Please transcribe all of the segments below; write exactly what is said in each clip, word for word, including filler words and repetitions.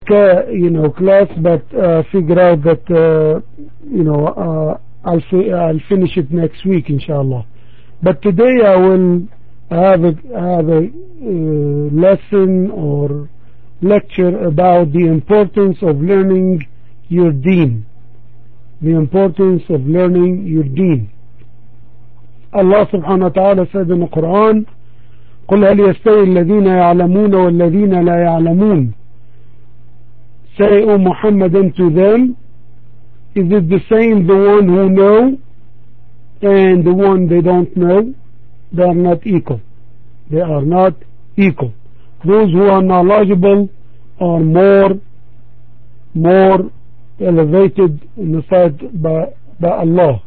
uh, you know, class, but uh, figure out that, uh, you know, uh, I'll, fi I'll finish it next week, inshallah. But today I will have a, have a uh, lesson or lecture about the importance of learning your deen. The importance of learning your deen. Allah subhanahu wa ta'ala said in the Quran, قُلْ هَلْ يَسْتَوِي الَّذِينَ يَعْلَمُونَ وَالَّذِينَ لَا يَعْلَمُونَ. Say, O Muhammad, unto them, is it the same the one who know and the one they don't know? They are not equal. They are not equal. Those who are knowledgeable are more more elevated in the sight by, by Allah.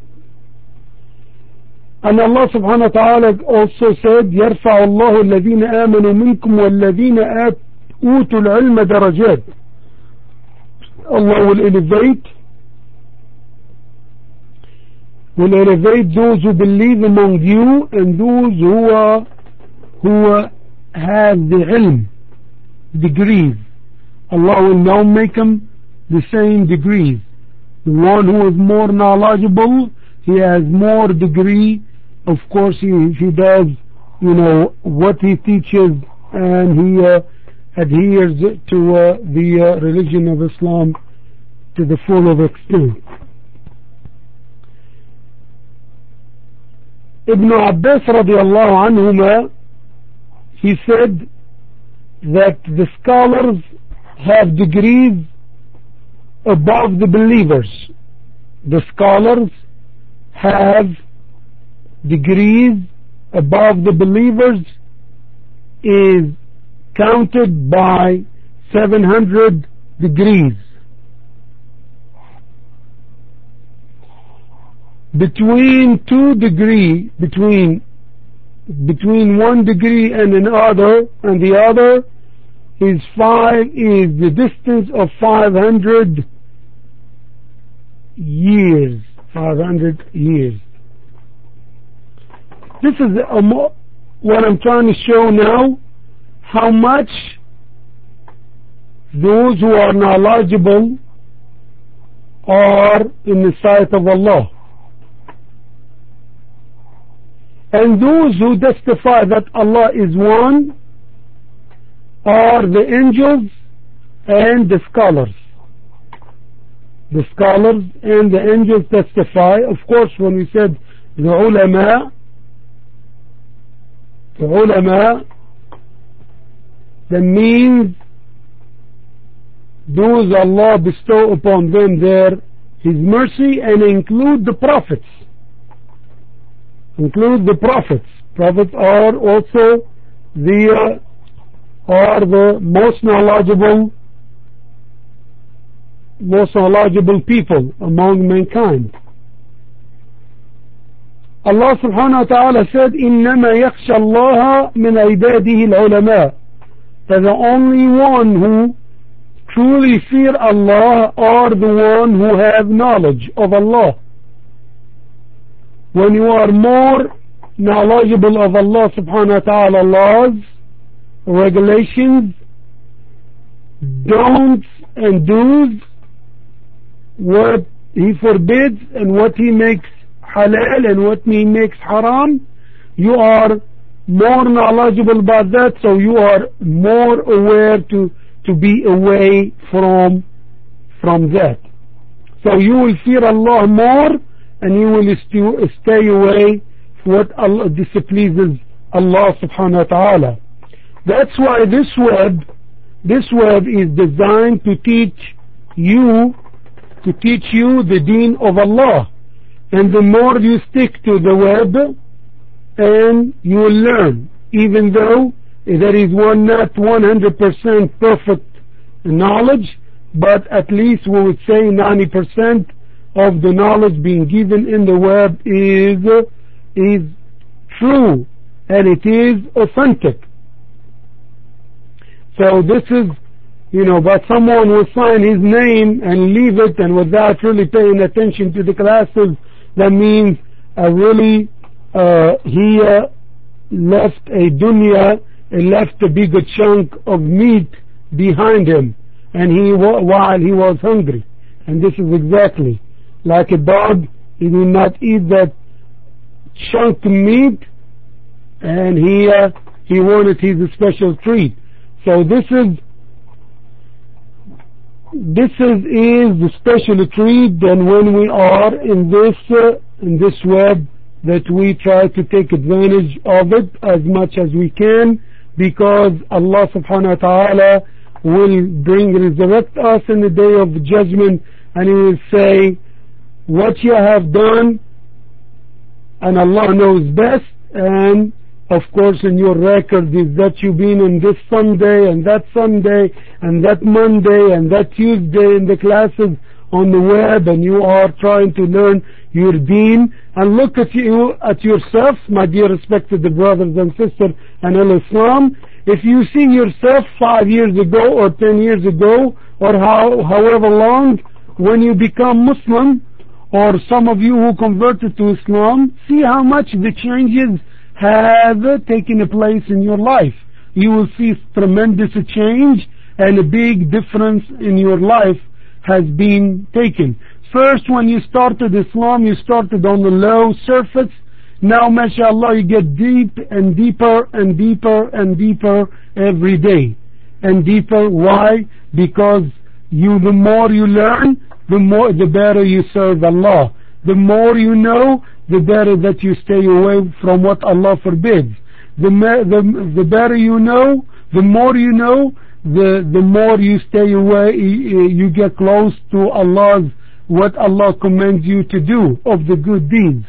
And Allah subhanahu wa ta'ala also said, يَرْفَعُ اللَّهُ الَّذِينَ آمَنُوا مِنْكُمْ وَالَّذِينَ أُوتُوا الْعِلْمَ دَرَجَاتٍ. Allah will elevate will elevate those who believe among you and those who are who have the ilm, degrees. Allah will now make them the same degrees. The one who is more knowledgeable, he has more degree. Of course, he, he does, you know, what he teaches, and he uh, adheres to uh, the uh, religion of Islam to the full of extent. Ibn Abbas radiallahu anhuma, he said that the scholars have degrees above the believers. The scholars have degrees above the believers is counted by seven hundred degrees. Between two degree, between between one degree and another and the other is five is the distance of five hundred years. Five hundred years. This is a mo what I'm trying to show now, how much those who are knowledgeable are in the sight of Allah. And those who testify that Allah is one are the angels and the scholars. The scholars and the angels testify. Of course, when we said the ulama, the ulama, that means those Allah bestow upon them their His mercy, and include the prophets. Include the prophets. Prophets are also the uh, are the most knowledgeable most knowledgeable people among mankind. Allah subhanahu wa ta'ala said, إِنَّمَا يَخْشَى اللَّهَ مِنْ عِبَادِهِ الْعُلَمَاء. That the only one who truly fear Allah are the one who have knowledge of Allah. When you are more knowledgeable of Allah subhanahu wa ta'ala laws, regulations, don'ts and do's, what He forbids and what He makes halal and what He makes haram, you are more knowledgeable about that, so you are more aware to to be away from from that. So you will fear Allah more, and you will st stay away from what Allah displeases Allah subhanahu wa ta'ala. That's why this web, this web is designed to teach you, to teach you the deen of Allah. And the more you stick to the web, and you will learn, even though there is one not one hundred percent perfect knowledge, but at least we would say ninety percent of the knowledge being given in the web is is true, and it is authentic. So this is, you know, but someone will sign his name and leave it, and without really paying attention to the classes, that means uh, really uh, he uh, left a dunya, and left a bigger chunk of meat behind him. and he while he was hungry. And this is exactly like a dog. He did not eat that chunk of meat, and he uh, he wanted his special treat. So this is this is is the special treat. And when we are in this uh, in this web, that we try to take advantage of it as much as we can, because Allah subhanahu wa ta'ala will bring resurrect us in the day of judgment, and He will say, what you have done, and Allah knows best. And of course in your record is that you've been on this Sunday and that Sunday and that Monday and that Tuesday in the classes on the web, and you are trying to learn your deen. And look at you at yourself, my dear respected brothers and sisters and Al-Islam. If you see yourself five years ago or ten years ago or how, however long, when you become Muslim, or some of you who converted to Islam, see how much the changes have taken place in your life. You will see tremendous change, and a big difference in your life has been taken. First, when you started Islam, you started on the low surface. Now, mashallah, you get deep and deeper and deeper and deeper every day. And deeper, why? Because you, the more you learn, the more, the better you serve Allah. The more you know, the better that you stay away from what Allah forbids. The, the, the better you know, the more you know, the, the more you stay away, you get close to Allah's, what Allah commands you to do of the good deeds.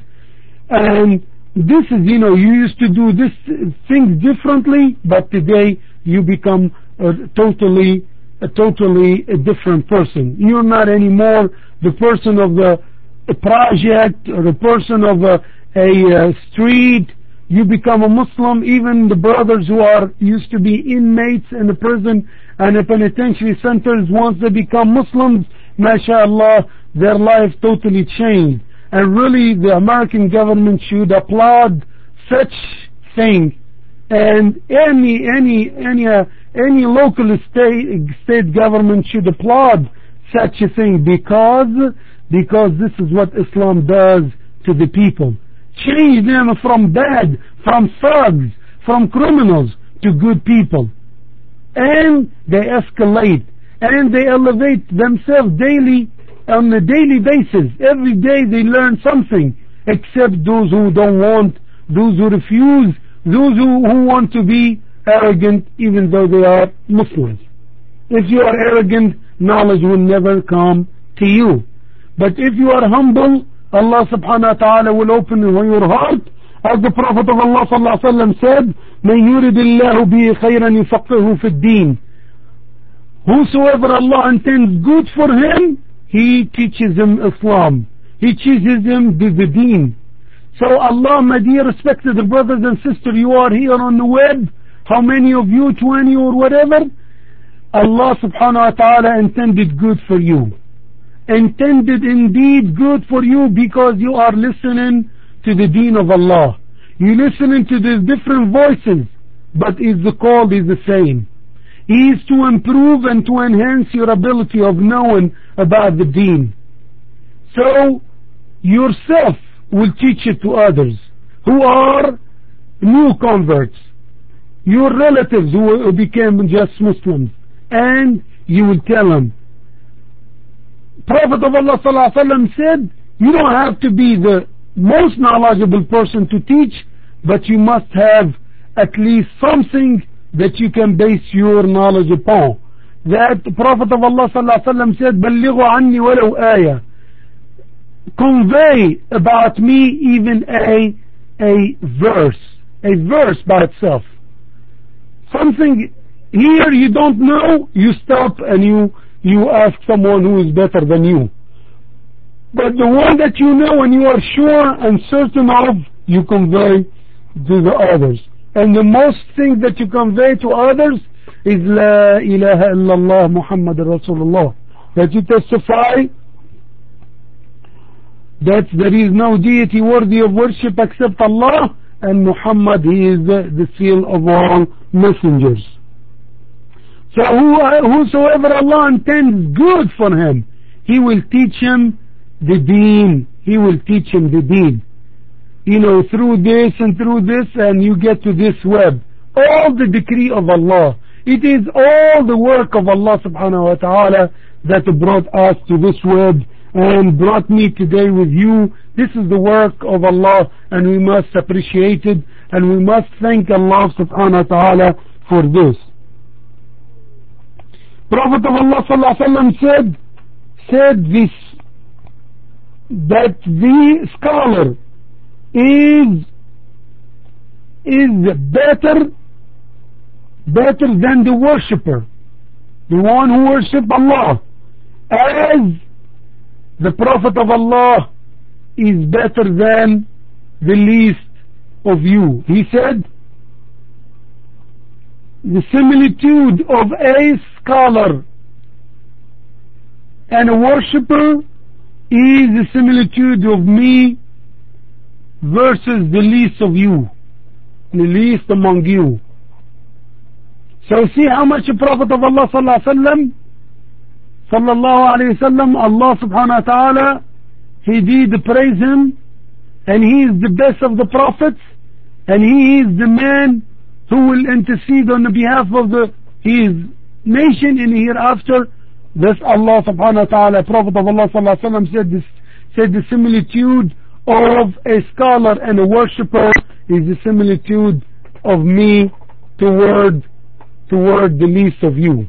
And this is, you know, you used to do this things differently, but today you become a totally, a totally a different person. You're not anymore the person of the a project or a person of a, a, a street. You become a Muslim. Even the brothers who are used to be inmates in the prison and the penitentiary centers, once they become Muslims, mashallah, their life totally changed. And really the American government should applaud such thing, and any any any uh, any local state state government should applaud such a thing, because because this is what Islam does to the people. Change them from bad, from thugs, from criminals to good people. And they escalate, and they elevate themselves daily, on a daily basis. Every day they learn something, except those who don't want, those who refuse, those who, who want to be arrogant even though they are Muslims. If you are arrogant, knowledge will never come to you. But if you are humble, Allah subhanahu wa ta'ala will open your heart. As the Prophet of Allah sallallahu alaihi wasallam said, مَنْ يُرِدِ اللَّهُ بِهِ خَيْرًا يُفَقِّهُ فِي الدِّينِ. Whosoever Allah intends good for him, He teaches him Islam. He teaches him the, the deen. So Allah, my dear respected brothers and sisters, you are here on the web. How many of you, twenty or whatever? Allah subhanahu wa ta'ala intended good for you. Intended indeed good for you, because you are listening to the deen of Allah. You listening to the different voices, but is the call is the same. Is to improve and to enhance your ability of knowing about the deen. So yourself will teach it to others who are new converts, your relatives who became just Muslims, and you will tell them. Prophet of Allah sallallahu alaihi wasallam said, you don't have to be the most knowledgeable person to teach, but you must have at least something that you can base your knowledge upon. That the Prophet of Allah sallallahu alaihi wasallam said, بَلِّغُوا عَنِّي وَلَوْ آيَةً. Convey about me even a a verse, a verse by itself. Something here you don't know, you stop and you you ask someone who is better than you. But the one that you know and you are sure and certain of, you convey to the others. And the most thing that you convey to others is La ilaha illallah Muhammad Rasulullah. That you testify that there is no deity worthy of worship except Allah, and Muhammad, he is the, the seal of all messengers. So who, whosoever Allah intends good for him, He will teach him the deen. He will teach him the deen. You know, through this and through this, and you get to this web. All the decree of Allah. It is all the work of Allah subhanahu wa ta'ala that brought us to this web and brought me today with you. This is the work of Allah, and we must appreciate it, and we must thank Allah subhanahu wa ta'ala for this. Prophet of Allah sallallahu alaihi wasallam said, said this, that the scholar is is better better than the worshipper, the one who worships Allah, as the Prophet of Allah is better than the least of you. He said, the similitude of a scholar and a worshipper is the similitude of me versus the least of you, the least among you. So see how much the Prophet of Allah sallallahu alaihi wasallam, sallallahu alaihi wasallam, Allah subhanahu wa ta'ala, He did praise him, and he is the best of the prophets, and he is the man who will intercede on the behalf of the his nation in hereafter. This Allah subhanahu wa ta'ala, Prophet of Allah sallallahu alaihi wasallam said this, said the similitude of a scholar and a worshipper is the similitude of me toward toward the least of you.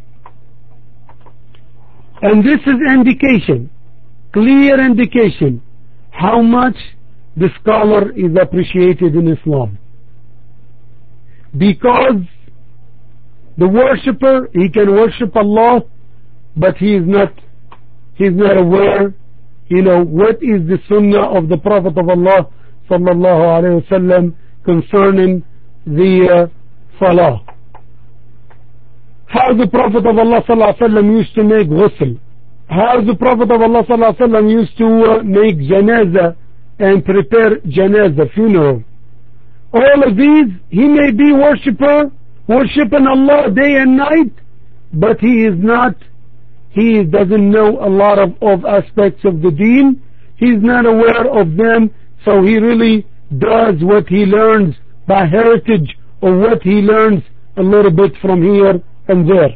And this is indication, clear indication, how much the scholar is appreciated in Islam. Because the worshipper, he can worship Allah, but he is not he is not aware, you know, what is the sunnah of the Prophet of Allah sallallahu alaihi wasallam concerning the uh, salah. How the Prophet of Allah sallallahu alaihi wasallam used to make ghusl. How the Prophet of Allah sallallahu alaihi wasallam used to uh, make janazah and prepare janazah, funeral. All of these, he may be worshipper, worshiping Allah day and night, but he is not, he doesn't know a lot of, of aspects of the deen. He's not aware of them, so he really does what he learns by heritage, or what he learns a little bit from here and there.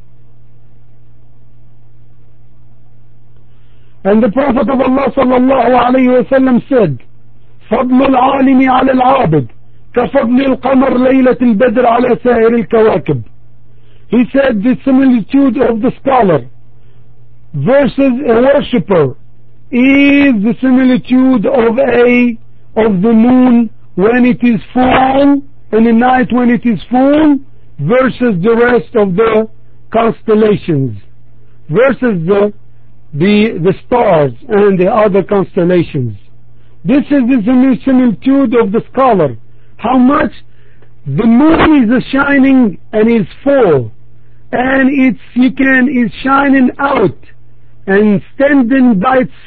And the Prophet of Allah sallallahu alayhi wa sallam said, فضل العالم على العابد كفضل القمر ليلة البدر على سائر الكواكب. He said the similitude of the scholar versus a worshipper is the similitude of a of the moon when it is full, and the night when it is full, versus the rest of the constellations, versus the the the stars and the other constellations. This is the similitude of the scholar. How much the moon is shining and is full, and it's you can is shining out and standing by itself